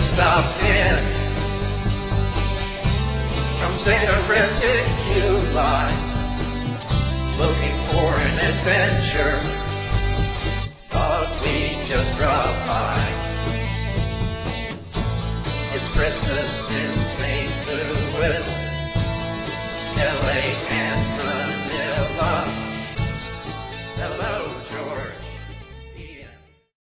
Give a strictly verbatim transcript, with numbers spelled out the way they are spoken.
just stopped in from Saint Reticuli, looking for an adventure. Thought we'd just drop by. It's Christmas in Saint Louis, L A